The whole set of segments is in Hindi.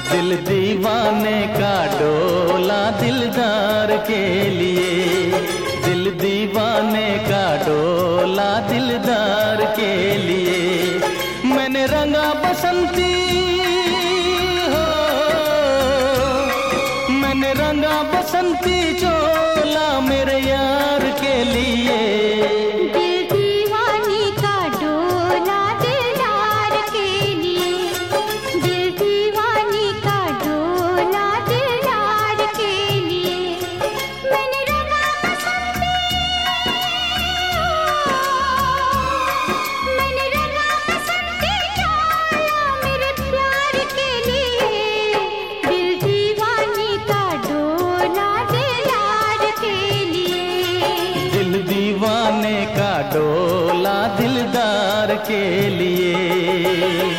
दिल दीवाने का डोला दिलदार के लिए, दिल दीवाने का डोला दिलदार के लिए। मैंने रंगा बसंती हो, मैंने रंगा बसंती चोला मेरे यार के लिए। दीवाने का डोला दिलदार के लिए।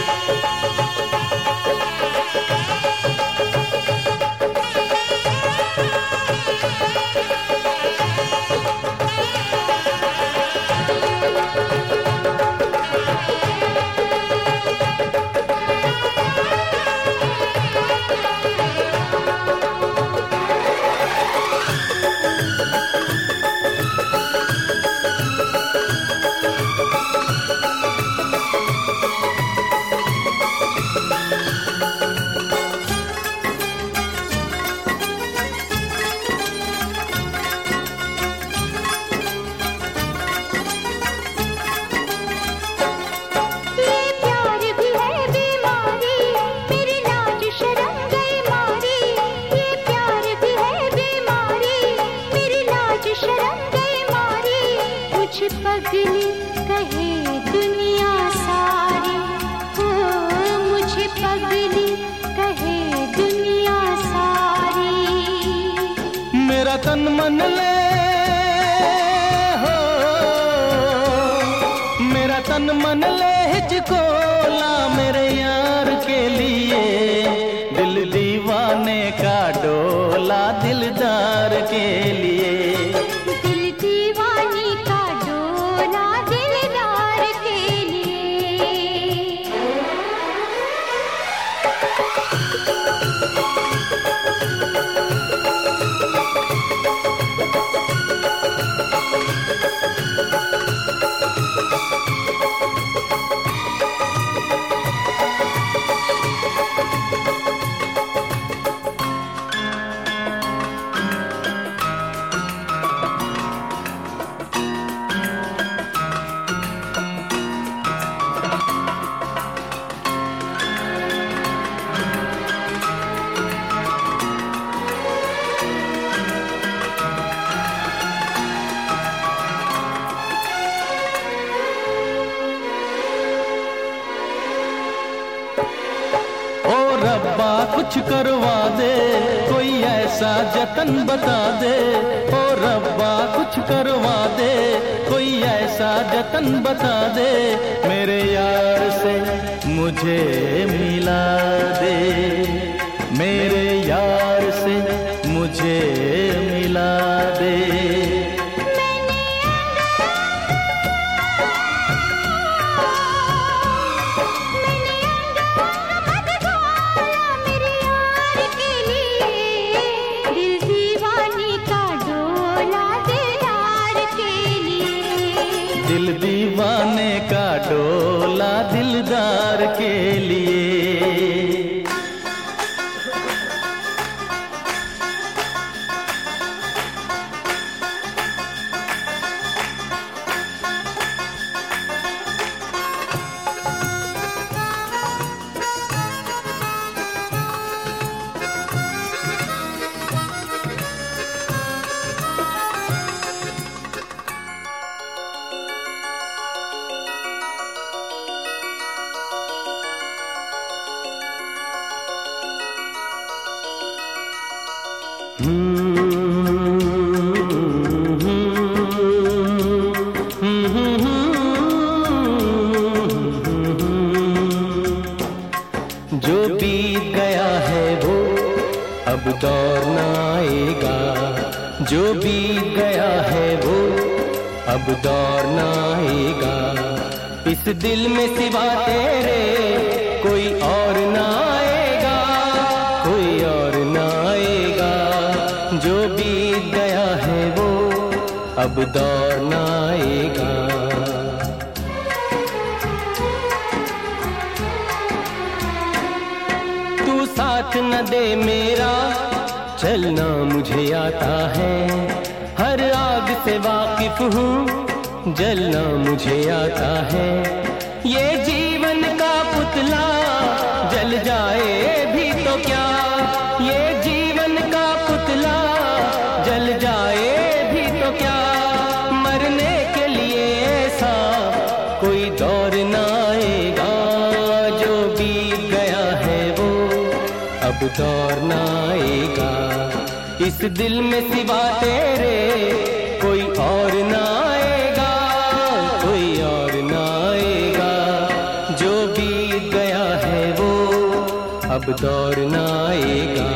पगली कहे दुनिया सारी हो, मुझे पगली कहे दुनिया सारी। मेरा तन मन ले हो, मेरा तन मन ले हिचकोला मेरे यार के लिए। दिल दीवाने का डोला दिलदार के लिए। रब्बा कुछ करवा दे, कोई ऐसा जतन बता दे। ओ रब्बा कुछ करवा दे, कोई ऐसा जतन बता दे। मेरे यार से मुझे मिला दे, मेरे यार से मुझे मिला दे। दिल दीवाने का डोला दिलदार के लिए। जो बीत गया है वो अब दौर न आएगा, जो बीत गया है वो अब दौर न आएगा। इस दिल में सिवा तेरे कोई और न आएगा। बीत गया है वो अब दौर न आएगा। तू साथ न दे मेरा चलना मुझे आता है, हर आग से वाकिफ हूँ जलना मुझे आता है। ये जीवन का पुतला जल जाए भी तो क्या, ये जीवन का पुतला जल जाए भी तो क्या, मरने के लिए ऐसा कोई दौर न आएगा। जो बीत गया है वो अब दौर न आएगा। इस दिल में सिवा तेरे कोई और न आएगा, कोई और न आएगा। जो बीत गया है वो अब दौर न आएगा।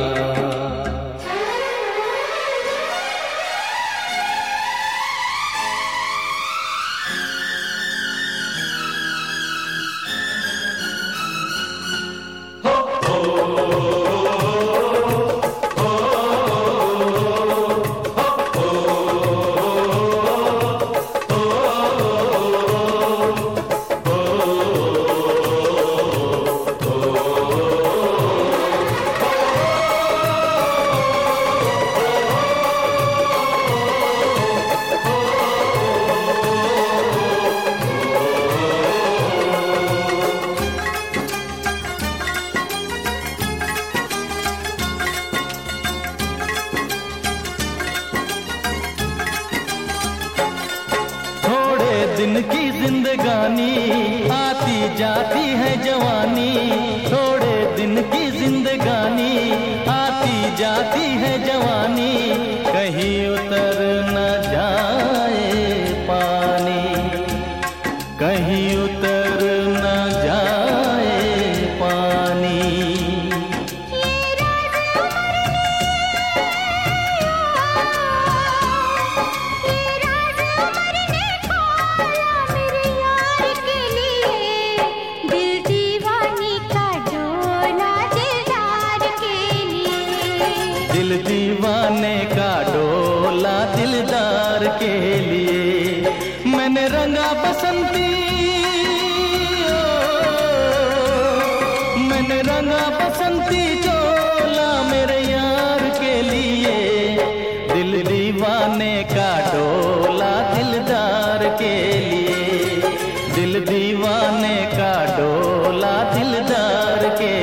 दिन की जिंदगानी आती जाती है जवानी, थोड़े दिन की जिंदगानी आती जाती है जवानी। कहीं उतर न जाए पानी, कहीं उतर न जाए पानी। दिल दीवाने का डोला दिलदार के लिए, मैंने रंगा बसंती, मैंने रंगा बसंती चोला मेरे यार के लिए। दिल दीवाने का डोला दिलदार के लिए, दिल दीवाने का डोला दिलदार के